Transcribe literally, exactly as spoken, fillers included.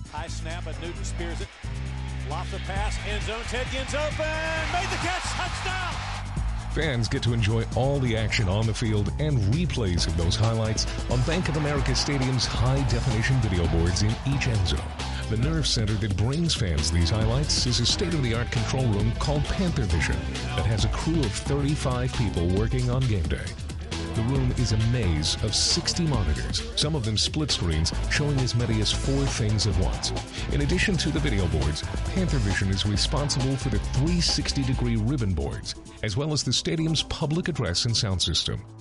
High snap, but Newton spears it. Lofts the pass, end zone. Ted Ginn's open. Made the catch. Touchdown. Fans get to enjoy all the action on the field and replays of those highlights on Bank of America Stadium's high-definition video boards in each end zone. The nerve center that brings fans these highlights is a state-of-the-art control room called Panther Vision that has a crew of thirty-five people working on game day. The room is a maze of sixty monitors, some of them split screens showing as many as four things at once. In addition to the video boards, Panther Vision is responsible for the three hundred sixty degree ribbon boards, as well as the stadium's public address and sound system.